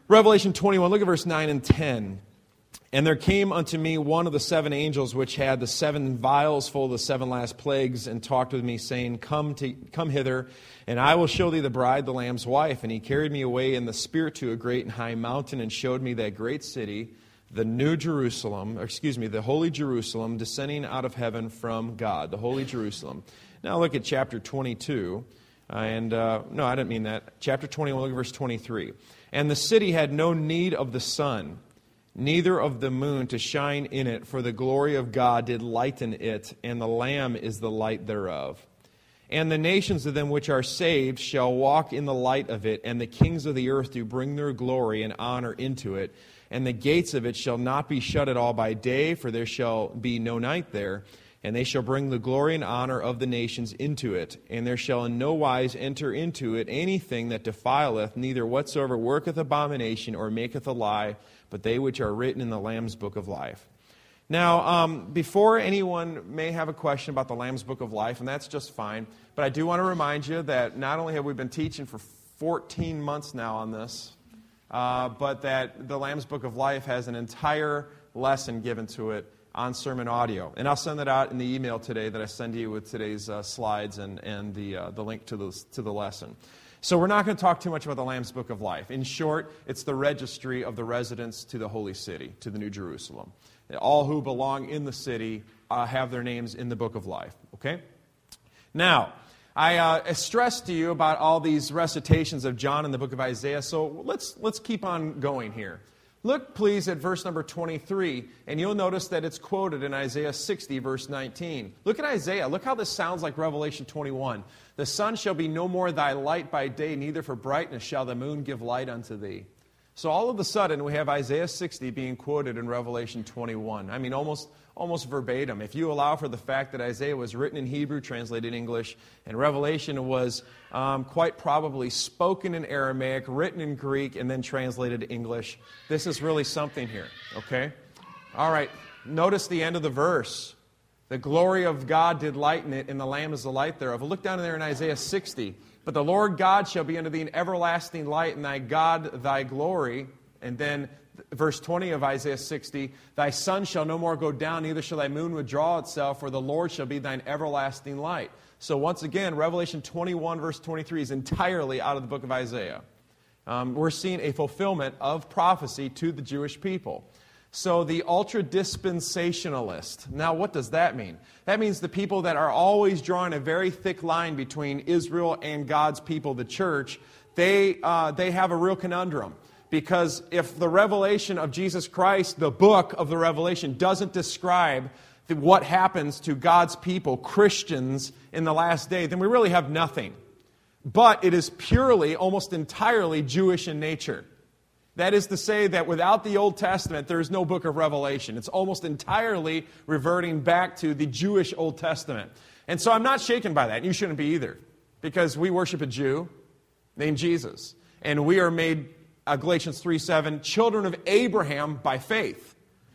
Revelation 21, look at verse 9 and 10. And there came unto me one of the seven angels which had the seven vials full of the seven last plagues, and talked with me, saying, Come hither, and I will show thee the bride, the Lamb's wife. And he carried me away in the spirit to a great and high mountain, and showed me that great city, the new Jerusalem, the holy Jerusalem, descending out of heaven from God, the holy Jerusalem. Now look at chapter 22. No, I didn't mean that. Chapter 21, look at verse 23. And the city had no need of the sun, neither of the moon to shine in it, for the glory of God did lighten it, and the Lamb is the light thereof. And the nations of them which are saved shall walk in the light of it, and the kings of the earth do bring their glory and honor into it. And the gates of it shall not be shut at all by day, for there shall be no night there. And they shall bring the glory and honor of the nations into it. And there shall in no wise enter into it anything that defileth, neither whatsoever worketh abomination or maketh a lie, but they which are written in the Lamb's book of life. Now, before anyone may have a question about the Lamb's book of life, and that's just fine, but I do want to remind you that not only have we been teaching for 14 months now on this, but that the Lamb's book of life has an entire lesson given to it on sermon audio. And I'll send that out in the email today that I send to you with today's slides and the link to the lesson. So we're not going to talk too much about the Lamb's Book of Life. In short, it's the registry of the residents to the holy city, to the New Jerusalem. All who belong in the city have their names in the Book of Life. Okay? Now, I stressed to you about all these recitations of John in the book of Isaiah, so let's keep on going here. Look, please, at verse number 23, and you'll notice that it's quoted in Isaiah 60, verse 19. Look at Isaiah. Look how this sounds like Revelation 21. The sun shall be no more thy light by day, neither for brightness shall the moon give light unto thee. So all of a sudden, we have Isaiah 60 being quoted in Revelation 21. I mean, almost verbatim. If you allow for the fact that Isaiah was written in Hebrew, translated in English, and Revelation was quite probably spoken in Aramaic, written in Greek, and then translated to English, this is really something here, okay? All right, notice the end of the verse. The glory of God did lighten it, and the Lamb is the light thereof. Look down there in Isaiah 60. But the Lord God shall be unto thee an everlasting light, and thy God thy glory. And then verse 20 of Isaiah 60, thy sun shall no more go down, neither shall thy moon withdraw itself, for the Lord shall be thine everlasting light. So once again, Revelation 21, verse 23 is entirely out of the book of Isaiah. We're seeing a fulfillment of prophecy to the Jewish people. So the ultra-dispensationalist. Now, what does that mean? That means the people that are always drawing a very thick line between Israel and God's people, the church, they have a real conundrum. Because if the revelation of Jesus Christ, the book of the Revelation, doesn't describe what happens to God's people, Christians, in the last day, then we really have nothing. But it is purely, almost entirely Jewish in nature. That is to say that without the Old Testament, there is no book of Revelation. It's almost entirely reverting back to the Jewish Old Testament. And so I'm not shaken by that. You shouldn't be either. Because we worship a Jew named Jesus. And we are made, Galatians 3:7, children of Abraham by faith.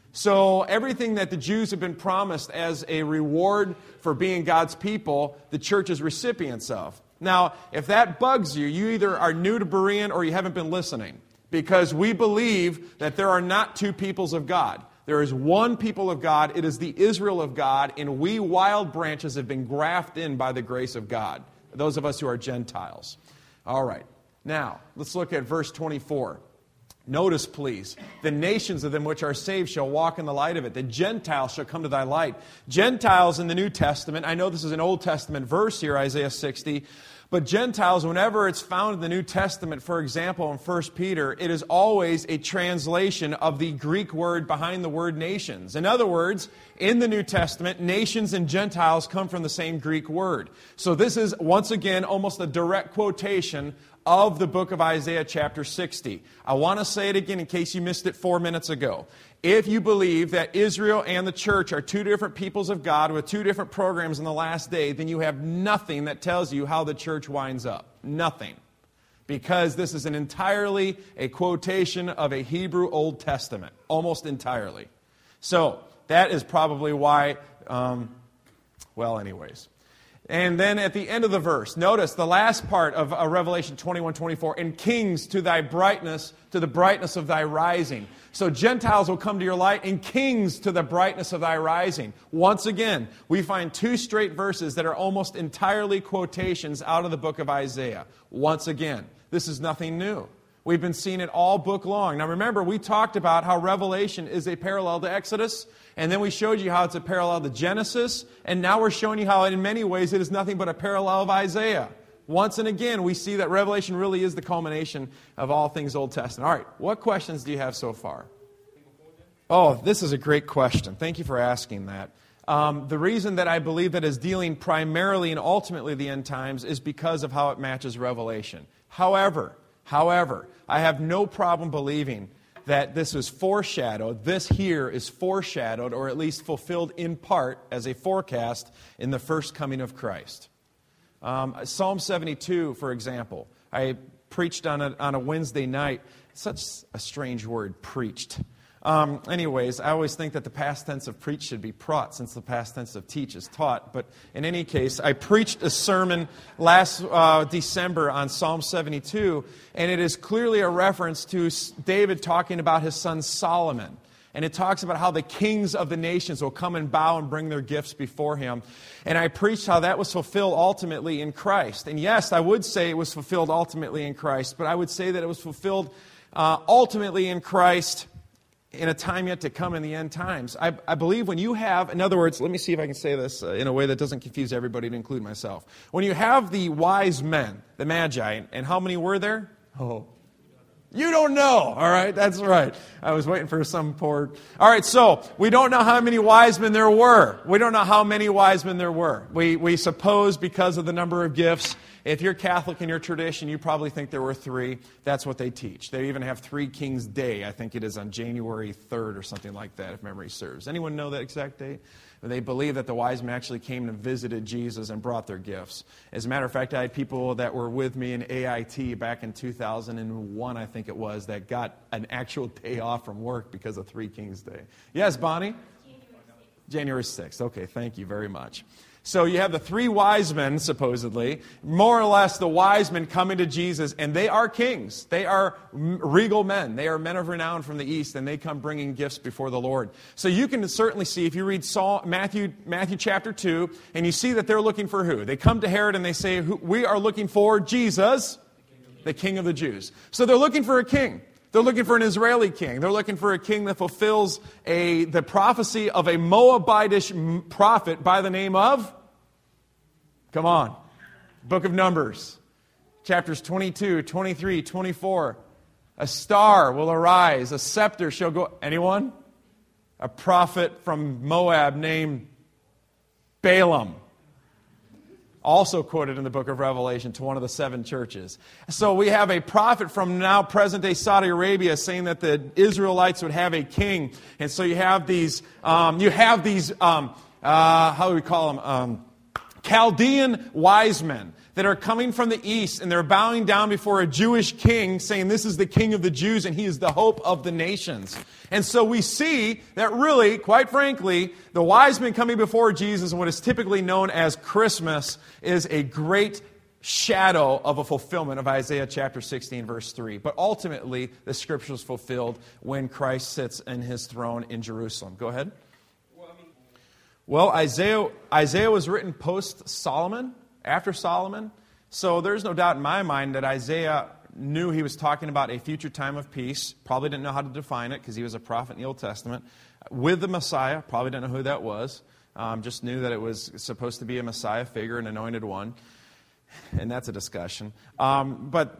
So everything that the Jews have been promised as a reward for being God's people, the church is recipients of. Now, if that bugs you, you either are new to Berean or you haven't been listening. Because we believe that there are not two peoples of God. There is one people of God. It is the Israel of God. And we wild branches have been grafted in by the grace of God. Those of us who are Gentiles. All right. Now, let's look at verse 24. Notice, please, the nations of them which are saved shall walk in the light of it. The Gentiles shall come to thy light. Gentiles in the New Testament, I know this is an Old Testament verse here, Isaiah 60, but Gentiles, whenever it's found in the New Testament, for example, in 1 Peter, it is always a translation of the Greek word behind the word nations. In other words, in the New Testament, nations and Gentiles come from the same Greek word. So this is, once again, almost a direct quotation of the book of Isaiah chapter 60. I want to say it again in case you missed it 4 minutes ago. If you believe that Israel and the church are two different peoples of God with two different programs in the last day, then you have nothing that tells you how the church winds up. Nothing. Because this is entirely a quotation of a Hebrew Old Testament. Almost entirely. So, that is probably why, anyways. And then at the end of the verse, notice the last part of Revelation 21:24, and kings to thy brightness, to the brightness of thy rising. So Gentiles will come to your light, and kings to the brightness of thy rising. Once again, we find two straight verses that are almost entirely quotations out of the book of Isaiah. Once again, this is nothing new. We've been seeing it all book long. Now remember, we talked about how Revelation is a parallel to Exodus, and then we showed you how it's a parallel to Genesis, and now we're showing you how in many ways it is nothing but a parallel of Isaiah. Once and again, we see that Revelation really is the culmination of all things Old Testament. All right, what questions do you have so far? Oh, this is a great question. Thank you for asking that. The reason that I believe that is dealing primarily and ultimately the end times is because of how it matches Revelation. However, I have no problem believing that this is foreshadowed. This here is foreshadowed, or at least fulfilled in part as a forecast in the first coming of Christ. Psalm 72, for example, I preached on a Wednesday night. Such a strange word, preached. Anyways, I always think that the past tense of preach should be praught, since the past tense of teach is taught. But in any case, I preached a sermon last December on Psalm 72, and it is clearly a reference to David talking about his son Solomon. And it talks about how the kings of the nations will come and bow and bring their gifts before him. And I preached how that was fulfilled ultimately in Christ. And yes, I would say it was fulfilled ultimately in Christ, but I would say that it was fulfilled ultimately in Christ in a time yet to come in the end times. I believe when you have, in other words, let me see if I can say this in a way that doesn't confuse everybody, to include myself. When you have the wise men, the Magi, and how many were there? Oh, you don't know. All right, that's right. I was waiting for some poor... All right, so we don't know how many wise men there were. We don't know how many wise men there were. We suppose because of the number of gifts. If you're Catholic in your tradition, you probably think there were 3. That's what they teach. They even have 3 Kings Day. I think it is on January 3rd or something like that, if memory serves. Anyone know that exact date? They believe that the wise men actually came and visited Jesus and brought their gifts. As a matter of fact, I had people that were with me in AIT back in 2001, I think it was, that got an actual day off from work because of 3 Kings Day. Yes, Bonnie? January 6th. Okay, thank you very much. So you have the 3 wise men, supposedly, more or less the wise men coming to Jesus, and they are kings. They are regal men. They are men of renown from the east, and they come bringing gifts before the Lord. So you can certainly see, if you read Matthew chapter 2, and you see that they're looking for who? They come to Herod and they say, we are looking for Jesus, the King of the Jews. So they're looking for a king. They're looking for an Israeli king. They're looking for a king that fulfills the prophecy of a Moabitish prophet by the name of, come on, Book of Numbers, chapters 22, 23, 24. A star will arise, a scepter shall go. Anyone? A prophet from Moab named Balaam. Also quoted in the book of Revelation to one of the 7 churches. So we have a prophet from now present-day Saudi Arabia saying that the Israelites would have a king. And so you have these, how do we call them? Chaldean wise men that are coming from the east, and they're bowing down before a Jewish king, saying this is the King of the Jews, and he is the hope of the nations. And so we see that really, quite frankly, the wise men coming before Jesus, and what is typically known as Christmas, is a great shadow of a fulfillment of Isaiah chapter 16, verse 3. But ultimately, the scripture is fulfilled when Christ sits in his throne in Jerusalem. Go ahead. Well, Isaiah was written post-Solomon, after Solomon. So there's no doubt in my mind that Isaiah knew he was talking about a future time of peace. Probably didn't know how to define it because he was a prophet in the Old Testament. With the Messiah, probably didn't know who that was. Just knew that it was supposed to be a Messiah figure, an anointed one. And that's a discussion. But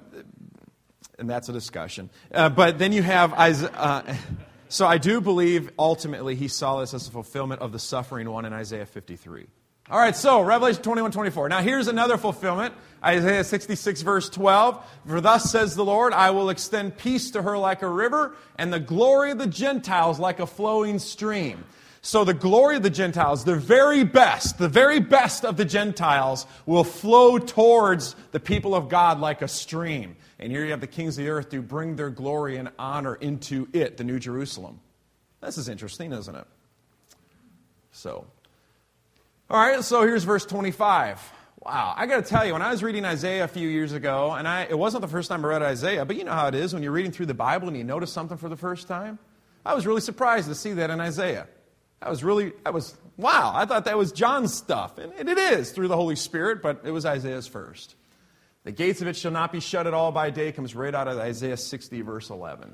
then you have Isaiah... So I do believe, ultimately, he saw this as a fulfillment of the suffering one in Isaiah 53. All right, so Revelation 21:24. Now here's another fulfillment. Isaiah 66, verse 12. For thus says the Lord, I will extend peace to her like a river, and the glory of the Gentiles like a flowing stream. So the glory of the Gentiles, the very best of the Gentiles will flow towards the people of God like a stream. And here you have the kings of the earth who bring their glory and honor into it, the New Jerusalem. This is interesting, isn't it? So, all right, so here's verse 25. Wow, I got to tell you, when I was reading Isaiah a few years ago, and it wasn't the first time I read Isaiah, but you know how it is when you're reading through the Bible and you notice something for the first time? I was really surprised to see that in Isaiah. Wow, I thought that was John's stuff. And it is through the Holy Spirit, but it was Isaiah's first. The gates of it shall not be shut at all by day comes right out of Isaiah 60, verse 11.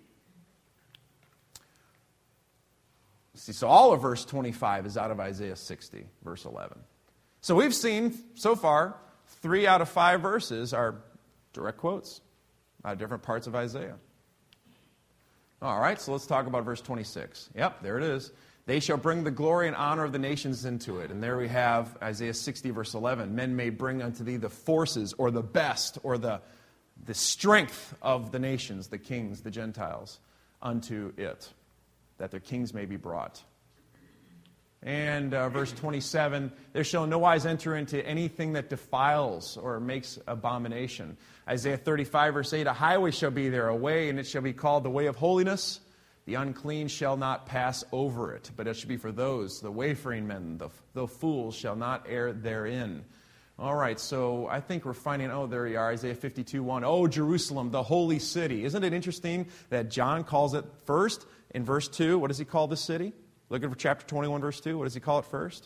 See, so all of verse 25 is out of Isaiah 60, verse 11. So we've seen, so far, 3 out of 5 verses are direct quotes out of different parts of Isaiah. All right, so let's talk about verse 26. Yep, there it is. They shall bring the glory and honor of the nations into it. And there we have Isaiah 60, verse 11. Men may bring unto thee the forces, or the best, or the strength of the nations, the kings, the Gentiles, unto it, that their kings may be brought. And verse 27, there shall no wise enter into anything that defiles or makes abomination. Isaiah 35, verse 8, a highway shall be there, a way, and it shall be called the way of holiness. The unclean shall not pass over it, but it shall be for those, the wayfaring men, the fools shall not err therein. All right, so I think we're finding, there you are, Isaiah 52:1. Oh, Jerusalem, the holy city. Isn't it interesting that John calls it first in verse 2? What does he call this city? Look at chapter 21, verse 2. What does he call it first?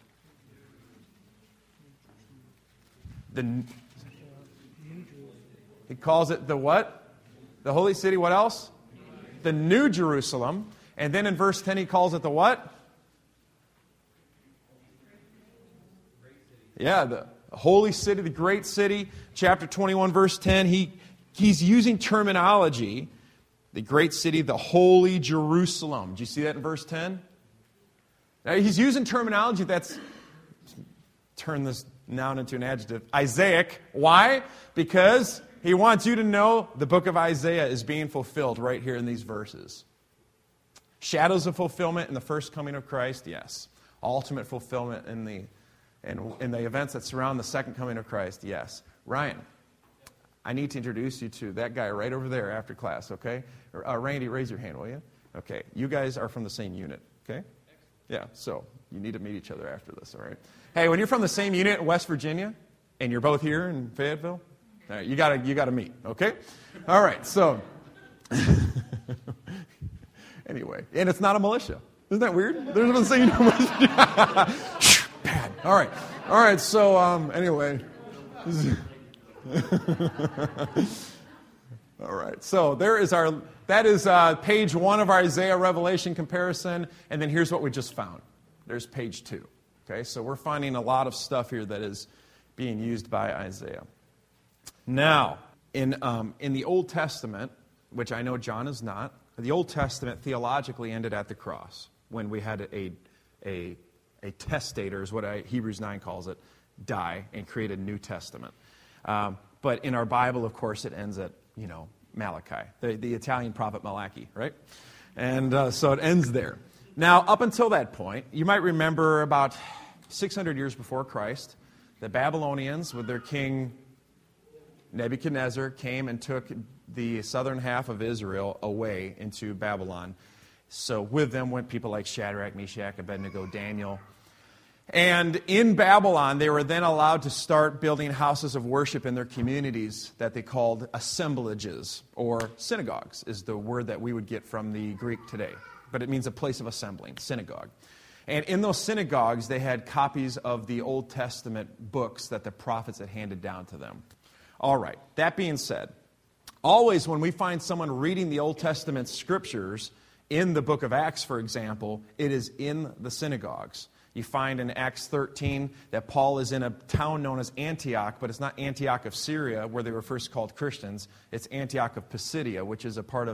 He calls it the what? The holy city. What else? The New Jerusalem. And then in verse 10 he calls it the what? Yeah, the holy city, the great city. Chapter 21, verse 10, he's using terminology. The great city, the holy Jerusalem. Do you see that in verse 10? Now, he's using terminology that's, turn this noun into an adjective, Isaiah. Why? Because he wants you to know the book of Isaiah is being fulfilled right here in these verses. Shadows of fulfillment in the first coming of Christ, yes. Ultimate fulfillment in the events that surround the second coming of Christ, yes. Ryan, I need to introduce you to that guy right over there after class, okay? Randy, raise your hand, will you? Okay, you guys are from the same unit, okay? Yeah, so you need to meet each other after this, all right? Hey, when you're from the same unit in West Virginia, and you're both here in Fayetteville, all right, you gotta meet, okay? All right, so anyway, and it's not a militia. Isn't that weird? There's one saying militia. Bad. All right. So anyway, all right. So that is page 1 of our Isaiah Revelation comparison, and then here's what we just found. There's page 2. Okay, so we're finding a lot of stuff here that is being used by Isaiah. Now, in the Old Testament, which I know John is not, the Old Testament theologically ended at the cross when we had a testator, is what Hebrews 9 calls it, die and create a New Testament. But in our Bible, of course, it ends at, Malachi, the Italian prophet Malachi, right? And so it ends there. Now, up until that point, you might remember about 600 years before Christ, the Babylonians, with their king Nebuchadnezzar, came and took the southern half of Israel away into Babylon. So with them went people like Shadrach, Meshach, Abednego, Daniel. And in Babylon, they were then allowed to start building houses of worship in their communities that they called assemblages, or synagogues is the word that we would get from the Greek today. But it means a place of assembling, synagogue. And in those synagogues, they had copies of the Old Testament books that the prophets had handed down to them. All right, that being said, always when we find someone reading the Old Testament scriptures, in the book of Acts, for example, it is in the synagogues. You find in Acts 13 that Paul is in a town known as Antioch, but it's not Antioch of Syria, where they were first called Christians. It's Antioch of Pisidia, which is a part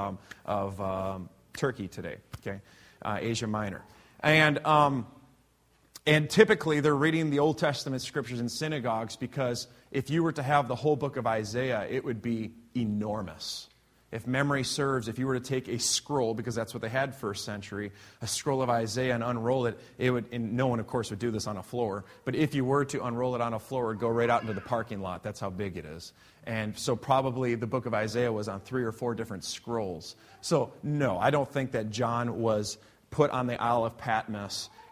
of Turkey today, okay, Asia Minor. And typically they're reading the Old Testament scriptures in synagogues because if you were to have the whole book of Isaiah, it would be enormous. If memory serves, if you were to take a scroll, because that's what they had first century, a scroll of Isaiah and unroll it, and no one, of course, would do this on a floor, but if you were to unroll it on a floor, it would go right out into the parking lot. That's how big it is. And so probably the book of Isaiah was on 3 or 4 different scrolls. So no, I don't think that John was put on the Isle of Patmos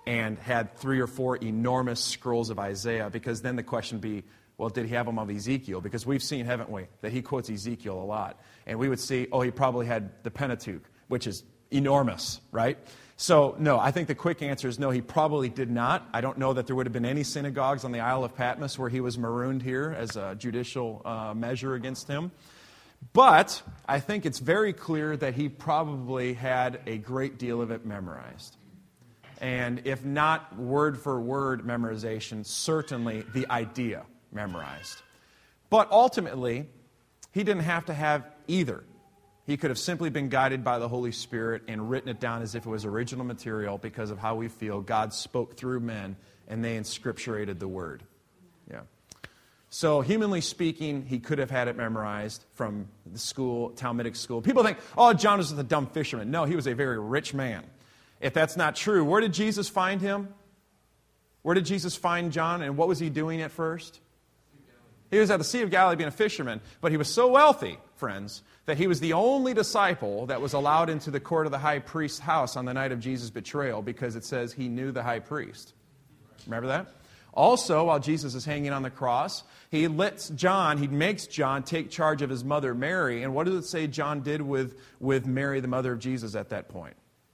and had 3 or 4 enormous scrolls of Isaiah, because then the question would be, well, did he have them of Ezekiel? Because we've seen, haven't we, that he quotes Ezekiel a lot. And we would see, he probably had the Pentateuch, which is enormous, right? So, no, I think the quick answer is no, he probably did not. I don't know that there would have been any synagogues on the Isle of Patmos where he was marooned here as a judicial measure against him. But I think it's very clear that he probably had a great deal of it memorized. And if not word-for-word memorization, certainly the idea memorized. But ultimately, he didn't have to have either. He could have simply been guided by the Holy Spirit and written it down as if it was original material, because of how we feel God spoke through men and they inscripturated the Word. Yeah. So, humanly speaking, he could have had it memorized from the school, Talmudic school. People think, John was a dumb fisherman. No, he was a very rich man. If that's not true, where did Jesus find him? Where did Jesus find John, and what was he doing at first? He was at the Sea of Galilee being a fisherman, but he was so wealthy, friends, that he was the only disciple that was allowed into the court of the high priest's house on the night of Jesus' betrayal, because it says he knew the high priest. Remember that? Also, while Jesus is hanging on the cross, he makes John take charge of his mother Mary. And what does it say John did with Mary, the mother of Jesus, at that point?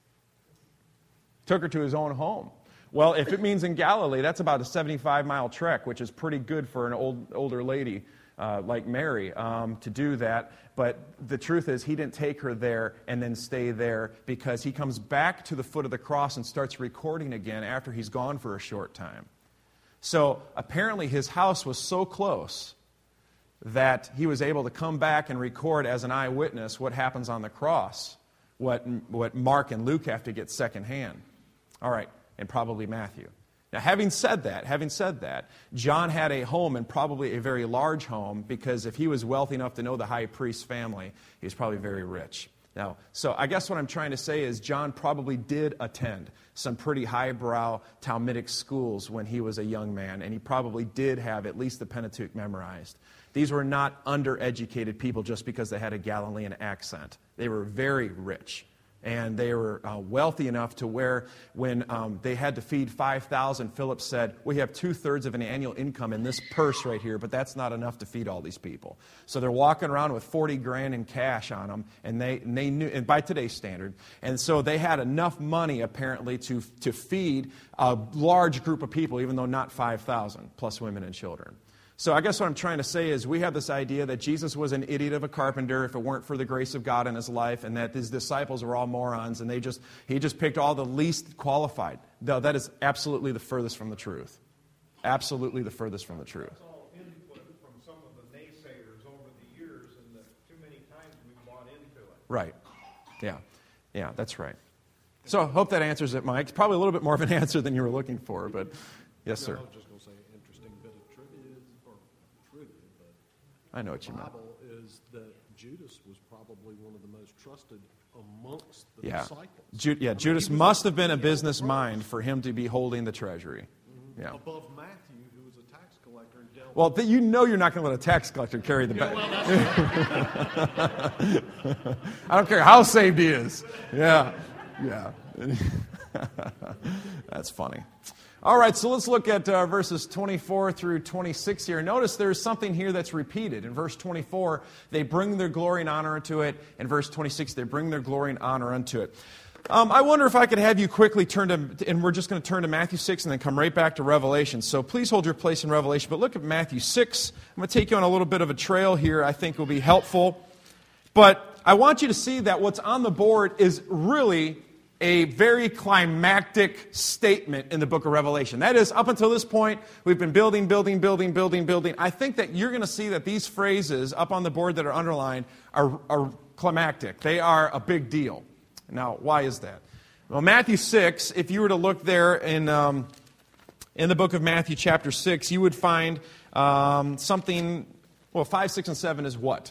Took her to his own home. Well, if it means in Galilee, that's about a 75-mile trek, which is pretty good for an older lady like Mary to do that. But the truth is, he didn't take her there and then stay there, because he comes back to the foot of the cross and starts recording again after he's gone for a short time. So apparently his house was so close that he was able to come back and record as an eyewitness what happens on the cross, what Mark and Luke have to get secondhand. All right. And probably Matthew. Now, having said that, John had a home, and probably a very large home, because if he was wealthy enough to know the high priest's family, he was probably very rich. Now, so I guess what I'm trying to say is John probably did attend some pretty highbrow Talmudic schools when he was a young man, and he probably did have at least the Pentateuch memorized. These were not undereducated people just because they had a Galilean accent. They were very rich. And they were wealthy enough to where when they had to feed 5,000, Philip said, we have 2/3 of an annual income in this purse right here, but that's not enough to feed all these people. So they're walking around with 40 grand in cash on them, and they knew, and by today's standard, and so they had enough money apparently to feed a large group of people, even though not 5,000, plus women and children. So I guess what I'm trying to say is we have this idea that Jesus was an idiot of a carpenter if it weren't for the grace of God in his life, and that his disciples were all morons, and he just picked all the least qualified. No, that is absolutely the furthest from the truth. Absolutely the furthest from the truth. That's all input from some of the naysayers over the years, and too many times we've bought into it. Right. Yeah, that's right. So I hope that answers it, Mike. It's probably a little bit more of an answer than you were looking for, but yes, sir. I was just going to say interesting bit of trivia, but I know what you the meant. Bible is that Judas was probably one of the most trusted amongst the Yeah. disciples. Judas must have been a business mind for him to be holding the treasury. Yeah. Above Matthew, who was a tax collector and dealt Well, you know you're not going to let a tax collector carry the bag. I don't care how saved he is. Yeah. That's funny. All right, so let's look at verses 24 through 26 here. Notice there's something here that's repeated. In verse 24, they bring their glory and honor unto it. In verse 26, they bring their glory and honor unto it. I wonder if I could have you quickly turn to, and we're just going to turn to Matthew 6 and then come right back to Revelation. So please hold your place in Revelation. But look at Matthew 6. I'm going to take you on a little bit of a trail here I think will be helpful. But I want you to see that what's on the board is really a very climactic statement in the book of Revelation. That is, up until this point, we've been building. I think that you're going to see that these phrases up on the board that are underlined are climactic. They are a big deal. Now, why is that? Well, Matthew 6, if you were to look there in the book of Matthew chapter 6, you would find something, 5, 6, and 7 is what?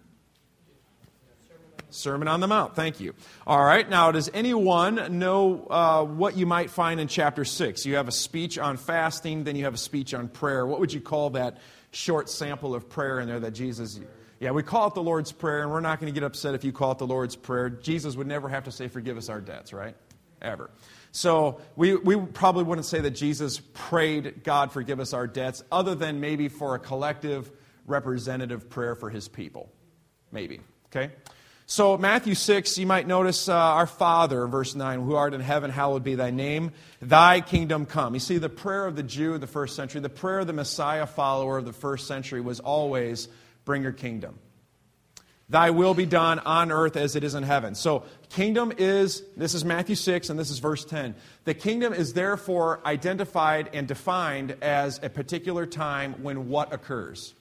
Sermon on the Mount. Thank you. All right. Now, does anyone know what you might find in chapter 6? You have a speech on fasting, then you have a speech on prayer. What would you call that short sample of prayer in there that Jesus... Yeah, we call it the Lord's Prayer, and we're not going to get upset if you call it the Lord's Prayer. Jesus would never have to say, forgive us our debts, right? ever. So we probably wouldn't say that Jesus prayed, God, forgive us our debts, other than maybe for a collective representative prayer for his people. Maybe. Okay? So Matthew 6, you might notice our Father, verse 9, who art in heaven, hallowed be thy name. Thy kingdom come. You see, the prayer of the Jew of the first century, the prayer of the Messiah follower of the first century was always, bring your kingdom. Thy will be done on earth as it is in heaven. So kingdom is, this is Matthew 6 and this is verse 10. The kingdom is therefore identified and defined as a particular time when what occurs?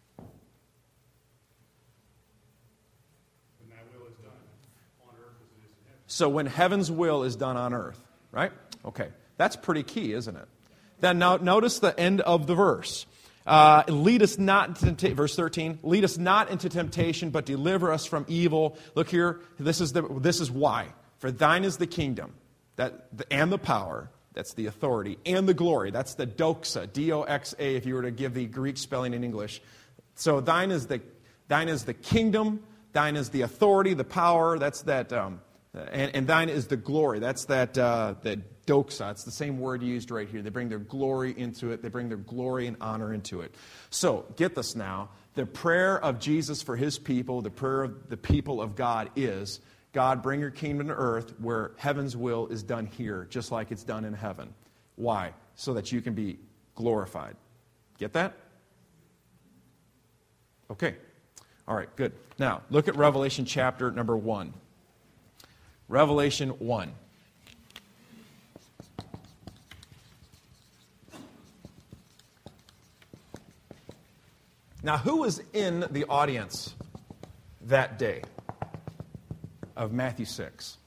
So when heaven's will is done on earth, right? Okay, that's pretty key, isn't it? Then now notice the end of the verse. Lead us not into verse 13. Lead us not into temptation, but deliver us from evil. Look here. This is why. For thine is the kingdom, and the power. That's the authority, and the glory. That's the doxa, D-O-X-A. If you were to give the Greek spelling in English. So thine is the kingdom. Thine is the authority, the power. That's that. And thine is the glory. That's that doxa. It's the same word used right here. They bring their glory into it. They bring their glory and honor into it. So, get this now. The prayer of Jesus for his people, the prayer of the people of God is, God, bring your kingdom to earth where heaven's will is done here, just like it's done in heaven. Why? So that you can be glorified. Get that? Okay. All right, good. Now, look at Revelation chapter number 1. Revelation 1. Now, who was in the audience that day of Matthew 6?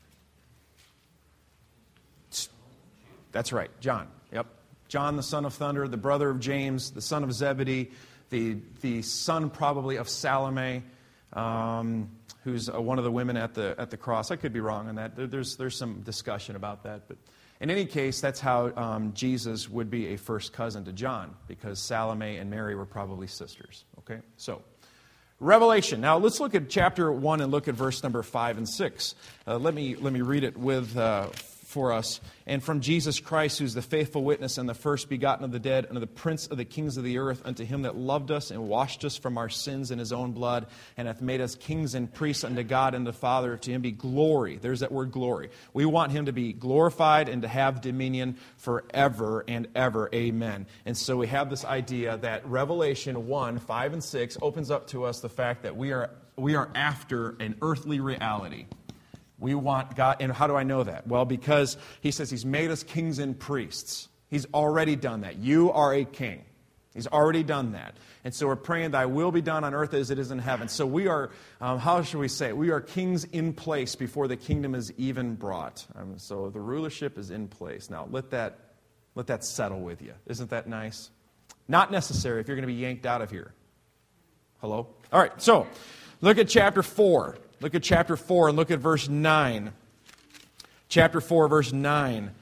That's right, John. Yep. John, the son of thunder, the brother of James, the son of Zebedee, the son probably of Salome, who's one of the women at the cross. I could be wrong on that. There's some discussion about that. But in any case, that's how Jesus would be a first cousin to John, because Salome and Mary were probably sisters. Okay? So, Revelation. Now, let's look at chapter 1 and look at verse number 5 and 6. Let me read it for us. And from Jesus Christ, who's the faithful witness and the first begotten of the dead, and the prince of the kings of the earth, unto him that loved us and washed us from our sins in his own blood, and hath made us kings and priests unto God and the Father. To him be glory. There's that word glory. We want him to be glorified and to have dominion forever and ever. Amen. And so we have this idea that Revelation 1, 5 and 6 opens up to us the fact that we are after an earthly reality. We want God, and how do I know that? Well, because he says he's made us kings and priests. He's already done that. You are a king. He's already done that. And so we're praying, thy will be done on earth as it is in heaven. So we are, how should we say it? We are kings in place before the kingdom is even brought. So the rulership is in place. Now, let that settle with you. Isn't that nice? Not necessary if you're going to be yanked out of here. Hello? All right, so look at chapter 4. Look at chapter 4 and look at verse 9. Chapter 4, verse 9.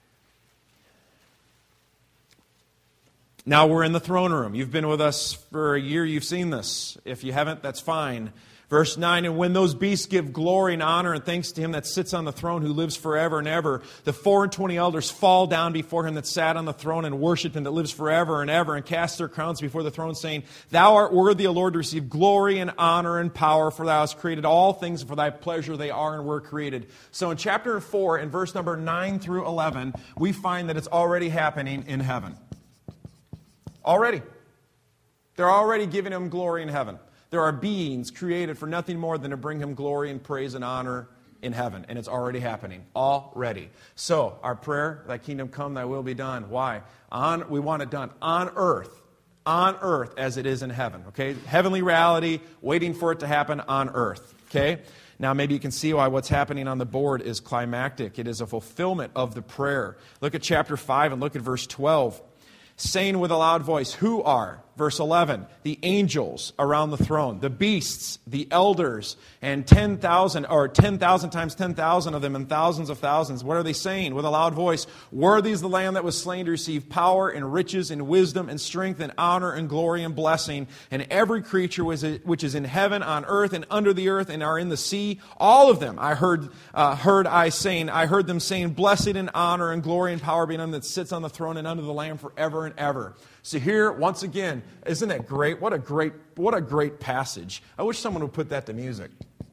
Now we're in the throne room. You've been with us for a year. You've seen this. If you haven't, that's fine. Verse 9, and when those beasts give glory and honor and thanks to him that sits on the throne, who lives forever and ever, the 24 elders fall down before him that sat on the throne and worship him that lives forever and ever, and cast their crowns before the throne, saying, Thou art worthy, O Lord, to receive glory and honor and power, for thou hast created all things, and for thy pleasure they are and were created. So in chapter 4, in verse number 9 through 11, we find that it's already happening in heaven. Already. They're already giving him glory in heaven. There are beings created for nothing more than to bring him glory and praise and honor in heaven. And it's already happening. Already. So, our prayer, thy kingdom come, thy will be done. Why? We want it done on earth. On earth as it is in heaven. Okay? Heavenly reality, waiting for it to happen on earth. Okay? Now, maybe you can see why what's happening on the board is climactic. It is a fulfillment of the prayer. Look at chapter 5 and look at verse 12. Saying with a loud voice, Who are? verse 11, the angels around the throne, the beasts, the elders, and 10,000 times 10,000 of them, and thousands of thousands. What are they saying with a loud voice? Worthy is the Lamb that was slain to receive power and riches and wisdom and strength and honor and glory and blessing. And every creature which is in heaven, on earth, and under the earth, and are in the sea, all of them I heard them saying, blessed and honor and glory and power be unto him that sits on the throne and unto the Lamb forever and ever. So here, once again, isn't that great? What a great passage. I wish someone would put that to music.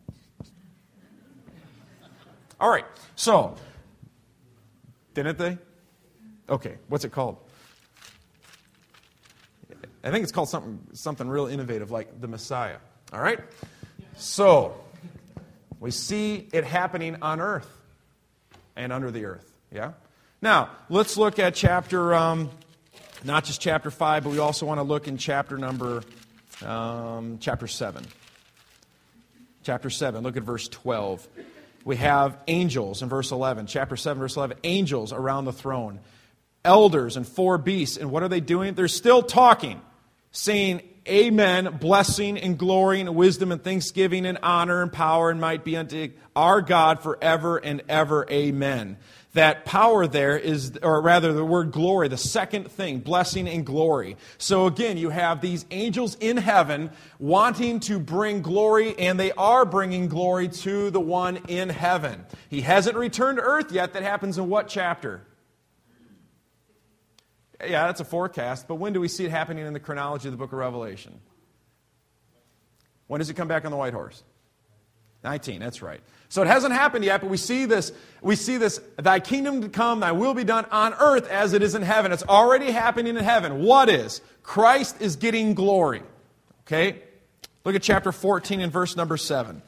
All right, so, didn't they? Okay, what's it called? I think it's called something real innovative, like the Messiah. All right? So, we see it happening on earth and under the earth. Yeah? Now, let's look at not just chapter 5, but we also want to look in chapter 7. Chapter 7, look at verse 12. We have angels in verse 11. Chapter 7, verse 11. Angels around the throne. Elders and 4 beasts. And what are they doing? They're still talking, saying, Amen, blessing and glory and wisdom and thanksgiving and honor and power and might be unto our God forever and ever. Amen. That power there is, or rather the word glory, the second thing, blessing and glory. So again, you have these angels in heaven wanting to bring glory, and they are bringing glory to the one in heaven. He hasn't returned to earth yet. That happens in what chapter? Yeah, that's a forecast, but when do we see it happening in the chronology of the book of Revelation? When does he come back on the white horse? 19, that's right. So it hasn't happened yet, but we see this, thy kingdom to come, thy will be done on earth as it is in heaven. It's already happening in heaven. What is? Christ is getting glory. Okay? Look at chapter 14 and verse number 7.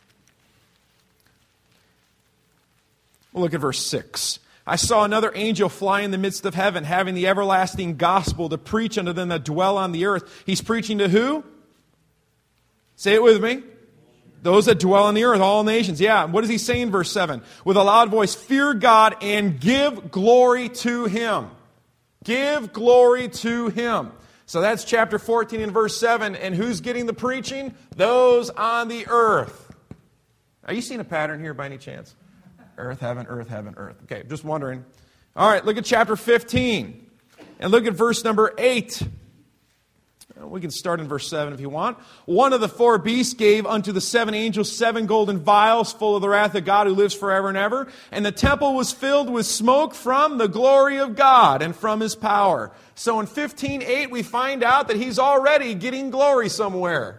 We'll look at verse 6. I saw another angel fly in the midst of heaven, having the everlasting gospel to preach unto them that dwell on the earth. He's preaching to who? Say it with me. Those that dwell on the earth, all nations. Yeah, what does he say in verse 7? With a loud voice, fear God and give glory to Him. Give glory to Him. So that's chapter 14 and verse 7. And who's getting the preaching? Those on the earth. Are you seeing a pattern here by any chance? Earth, heaven, earth, heaven, earth. Okay, just wondering. All right, look at chapter 15. And look at verse number 8. We can start in verse 7 if you want. One of the 4 beasts gave unto the 7 angels 7 golden vials full of the wrath of God who lives forever and ever. And the temple was filled with smoke from the glory of God and from His power. So in 15:8 we find out that He's already getting glory somewhere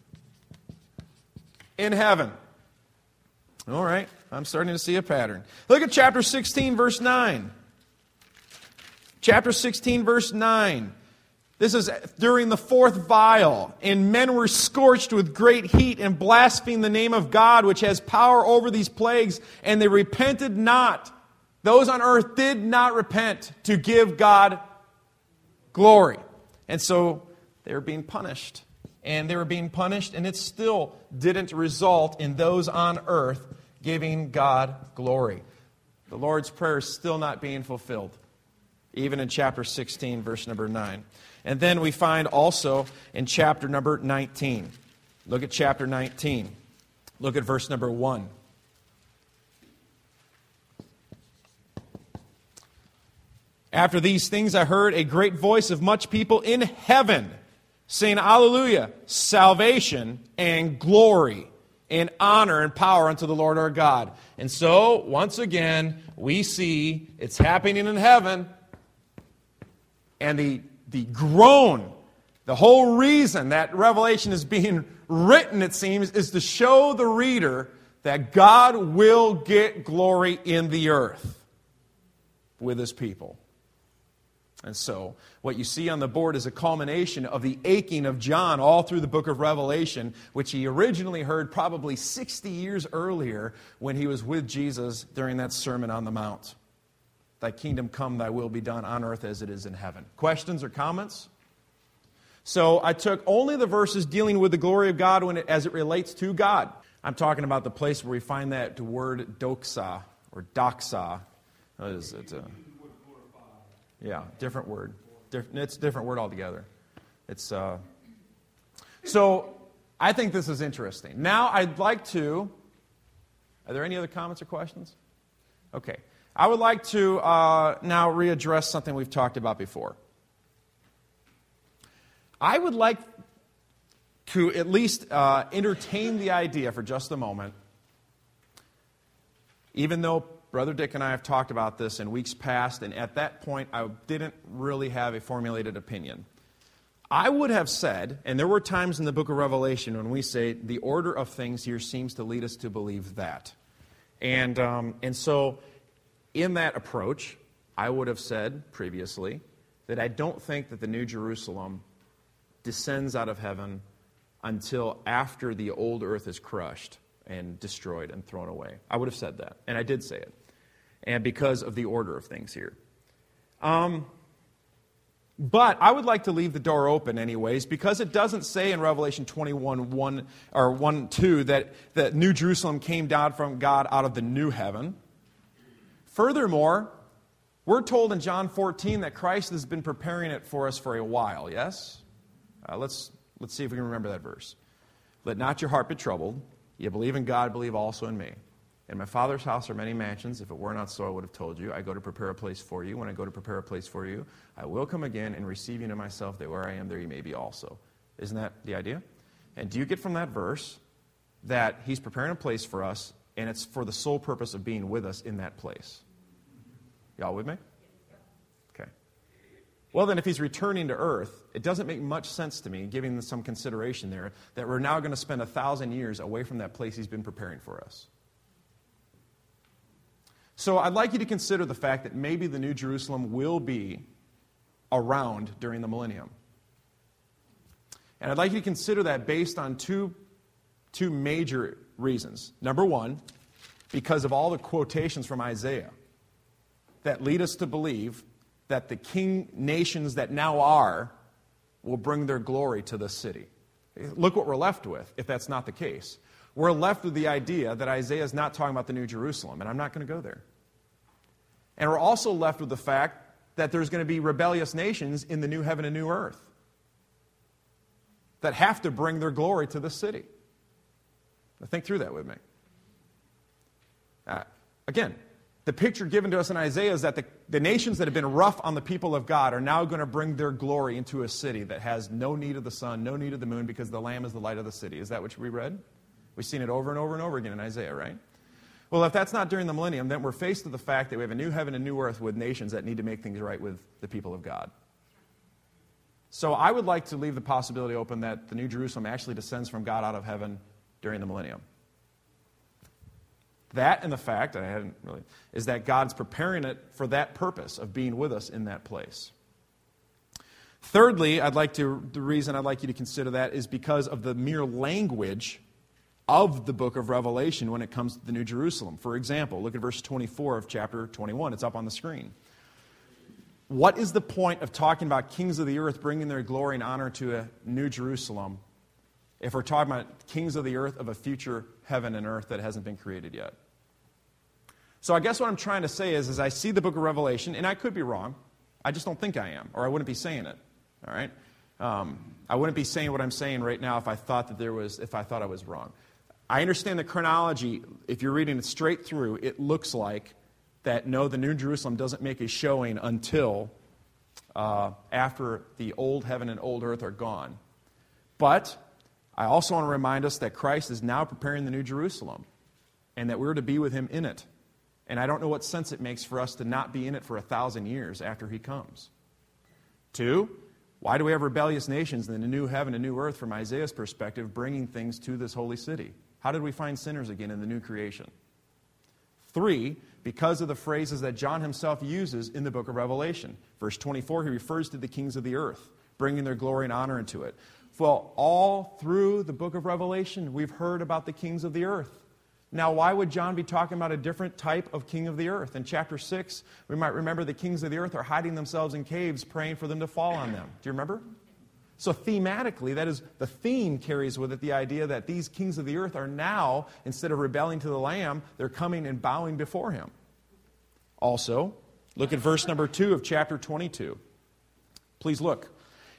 in heaven. All right, I'm starting to see a pattern. Look at chapter 16, verse 9. Chapter 16, verse 9. This is during the 4th vial, and men were scorched with great heat and blasphemed the name of God, which has power over these plagues, and they repented not. Those on earth did not repent to give God glory. And so they were being punished. And they were being punished, and it still didn't result in those on earth giving God glory. The Lord's Prayer is still not being fulfilled, even in chapter 16, verse number 9. And then we find also in chapter number 19. Look at chapter 19. Look at verse number 1. After these things I heard a great voice of much people in heaven, saying, Alleluia, salvation and glory and honor and power unto the Lord our God. And so, once again, we see it's happening in heaven. And the groan, the whole reason that Revelation is being written, it seems, is to show the reader that God will get glory in the earth with His people. And so, what you see on the board is a culmination of the aching of John all through the book of Revelation, which he originally heard probably 60 years earlier when he was with Jesus during that Sermon on the Mount. Thy kingdom come, thy will be done on earth as it is in heaven. Questions or comments? So I took only the verses dealing with the glory of God as it relates to God. I'm talking about the place where we find that word doxa or doxa. What is it? Yeah, different word. It's a different word altogether. So I think this is interesting. Now I'd like to, are there any other comments or questions? Okay. I would like to now readdress something we've talked about before. I would like to at least entertain the idea for just a moment, even though Brother Dick and I have talked about this in weeks past, and at that point I didn't really have a formulated opinion. I would have said, and there were times in the book of Revelation when we say the order of things here seems to lead us to believe that. And so in that approach, I would have said previously that I don't think that the New Jerusalem descends out of heaven until after the old earth is crushed and destroyed and thrown away. I would have said that, and I did say it, and because of the order of things here. But I would like to leave the door open anyways, because it doesn't say in Revelation 21, 1-2 that New Jerusalem came down from God out of the new heaven. Furthermore, we're told in John 14 that Christ has been preparing it for us for a while, yes? Let's see if we can remember that verse. Let not your heart be troubled. You believe in God, believe also in me. In my Father's house are many mansions. If it were not so, I would have told you. I go to prepare a place for you. When I go to prepare a place for you, I will come again and receive you to myself, that where I am, there you may be also. Isn't that the idea? And do you get from that verse that he's preparing a place for us, and it's for the sole purpose of being with us in that place? Y'all with me? Okay. Well, then, if he's returning to earth, it doesn't make much sense to me, giving some consideration there, that we're now going to spend 1,000 years away from that place he's been preparing for us. So I'd like you to consider the fact that maybe the New Jerusalem will be around during the millennium. And I'd like you to consider that based on two major reasons. Number one, because of all the quotations from Isaiah that lead us to believe that the king nations that now are will bring their glory to this city. Look what we're left with, if that's not the case. We're left with the idea that Isaiah is not talking about the New Jerusalem, and I'm not going to go there. And we're also left with the fact that there's going to be rebellious nations in the new heaven and new earth that have to bring their glory to this city. Now think through that with me. Again, the picture given to us in Isaiah is that the nations that have been rough on the people of God are now going to bring their glory into a city that has no need of the sun, no need of the moon, because the Lamb is the light of the city. Is that what we read? We've seen it over and over and over again in Isaiah, right? Well, if that's not during the millennium, then we're faced with the fact that we have a new heaven and new earth with nations that need to make things right with the people of God. So I would like to leave the possibility open that the New Jerusalem actually descends from God out of heaven during the millennium. That and the fact, is that God's preparing it for that purpose of being with us in that place. Thirdly, the reason I'd like you to consider that is because of the mere language of the book of Revelation when it comes to the New Jerusalem. For example, look at verse 24 of chapter 21. It's up on the screen. What is the point of talking about kings of the earth bringing their glory and honor to a New Jerusalem if we're talking about kings of the earth of a future heaven and earth that hasn't been created yet? So I guess what I'm trying to say is, as I see the book of Revelation, and I could be wrong, I just don't think I am, or I wouldn't be saying it. All right? I wouldn't be saying what I'm saying right now if I thought I was wrong. I understand the chronology. If you're reading it straight through, it looks like that, no, the New Jerusalem doesn't make a showing until after the old heaven and old earth are gone. But I also want to remind us that Christ is now preparing the New Jerusalem and that we're to be with him in it. And I don't know what sense it makes for us to not be in it for 1,000 years after he comes. 2, why do we have rebellious nations in the new heaven and new earth from Isaiah's perspective bringing things to this holy city? How did we find sinners again in the new creation? 3, because of the phrases that John himself uses in the book of Revelation. Verse 24, he refers to the kings of the earth, bringing their glory and honor into it. Well, all through the book of Revelation, we've heard about the kings of the earth. Now, why would John be talking about a different type of king of the earth? In chapter 6, we might remember the kings of the earth are hiding themselves in caves, praying for them to fall on them. Do you remember? So thematically, that is, the theme carries with it the idea that these kings of the earth are now, instead of rebelling to the Lamb, they're coming and bowing before him. Also, look at verse number 2 of chapter 22. Please look.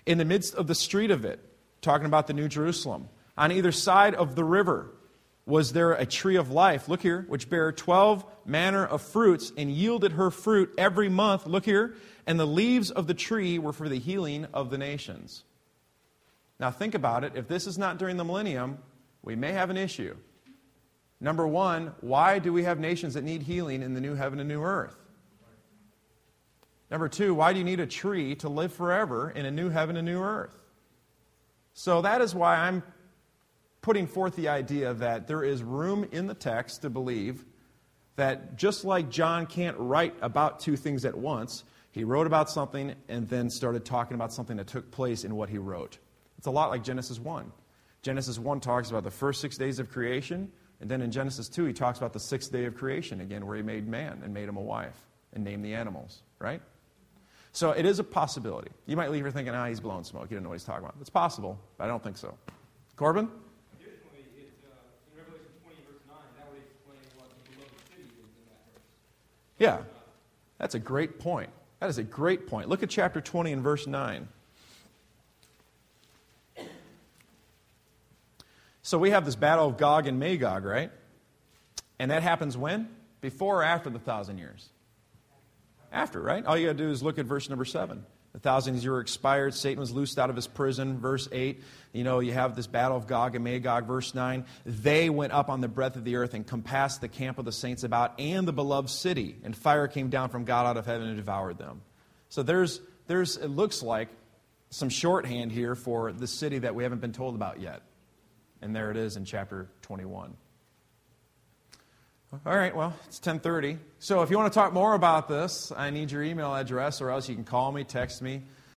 In the midst of the street of it, talking about the New Jerusalem, on either side of the river was there a tree of life, look here, which bare 12 manner of fruits, and yielded her fruit every month, look here, and the leaves of the tree were for the healing of the nations. Now think about it. If this is not during the millennium, we may have an issue. Number one, why do we have nations that need healing in the new heaven and new earth? Number two, why do you need a tree to live forever in a new heaven and new earth? So that is why I'm putting forth the idea that there is room in the text to believe that just like John can't write about two things at once, he wrote about something and then started talking about something that took place in what he wrote. It's a lot like Genesis 1. Genesis 1 talks about the first 6 days of creation, and then in Genesis 2 he talks about the sixth day of creation, again, where he made man and made him a wife and named the animals, right? So it is a possibility. You might leave here thinking, he's blowing smoke. He doesn't know what he's talking about. It's possible, but I don't think so. Corbin? Additionally, in Revelation 20, verse 9, that would explain what the beloved city is in that verse. Yeah, that's a great point. That is a great point. Look at chapter 20 and verse 9. So we have this battle of Gog and Magog, right? And that happens when? Before or after the 1,000 years? After, right? All you got to do is look at verse number 7. The 1,000 years were expired. Satan was loosed out of his prison. Verse 8, you have this battle of Gog and Magog. Verse 9, they went up on the breadth of the earth and compassed the camp of the saints about and the beloved city. And fire came down from God out of heaven and devoured them. So there's it looks like some shorthand here for the city that we haven't been told about yet. And there it is in chapter 21. All right, well, it's 10:30. So if you want to talk more about this, I need your email address, or else you can call me, text me.